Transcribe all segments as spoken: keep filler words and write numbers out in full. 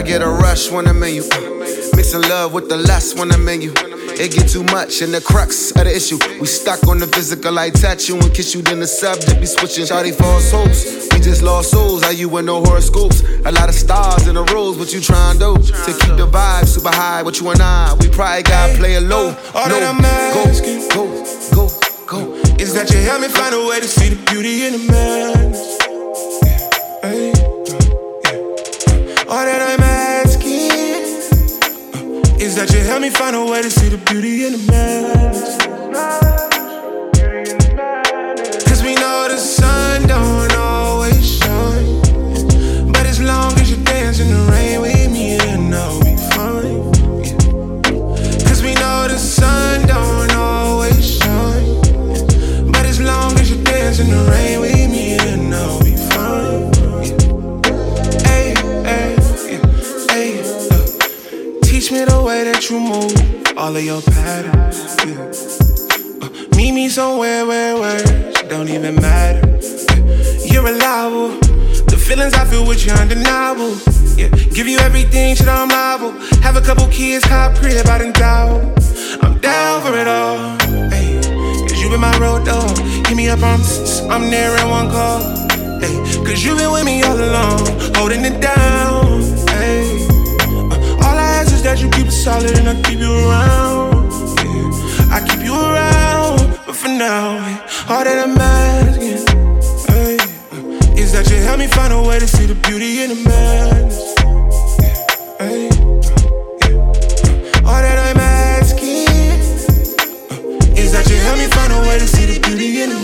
I get a rush when I'm in you. Mixing love with the lust when I'm in you. It get too much, and the crux of the issue. We stuck on the physical, I touch you and kiss you, then the subject be switching. Shawty false hopes, we just lost souls. Are you with no horoscopes? A lot of stars in the rows, what you trying to do? To keep the vibe super high, with you and I, we probably gotta play it low. All no, that I'm asking, go, go, go, go. Is that you help me find a way to see the beauty in the madness. Hey, yeah. All that I'm asking is that you help me find a way to see the beauty in the madness. Cause we know the sun don't always shine, but as long as you dance in the rain with me, then I'll be fine. Yeah. Cause we know the sun don't always shine, but as long as you dance in the rain with me, then I'll be fine. Yeah. Ay, ay, yeah, ay, uh. Teach me the way that you move, all of your patterns, yeah. uh, Meet me somewhere where words don't even matter, yeah. You're reliable, the feelings I feel with you undeniable, yeah. Give you everything, shit, I'm liable. Have a couple kids, cop crib out in town. I'm down for it all, ay. Cause you been my road dog. Hit me up, I'm, I'm there in one call, ay. Cause you been with me all along, holding it down, ay. That you keep it solid and I keep you around, yeah. I keep you around, but for now, yeah, all that I'm asking, hey, is that you help me find a way to see the beauty in the madness, hey, yeah. All that I'm asking is that you help me find a way to see the beauty in the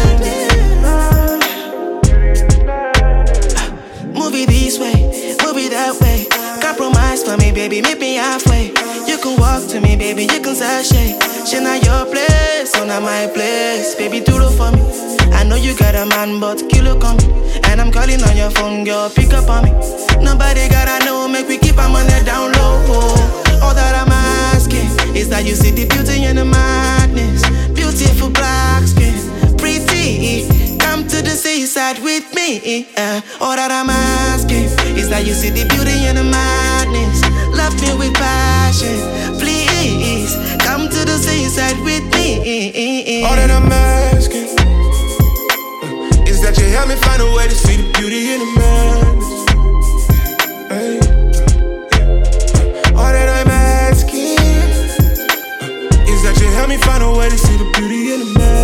madness. Move it this way, move it that way. Compromise for me, baby, meet me halfway. You can walk to me, baby, you can sashay. She not your place, so not my place. Baby, do it for me. I know you got a man, but kilo come. And I'm calling on your phone, girl, pick up on me. Nobody gotta know, make we keep our money down low. All that I'm asking is that you see the beauty in the madness. Beautiful black skin, pretty. Come to the seaside with me, uh, all that I'm asking is that you see the beauty in the madness. Love me with passion, please. Come to the seaside with me. All that I'm asking uh, is that you help me find a way to see the beauty in the madness, hey. All that I'm asking uh, is that you help me find a way to see the beauty in the madness.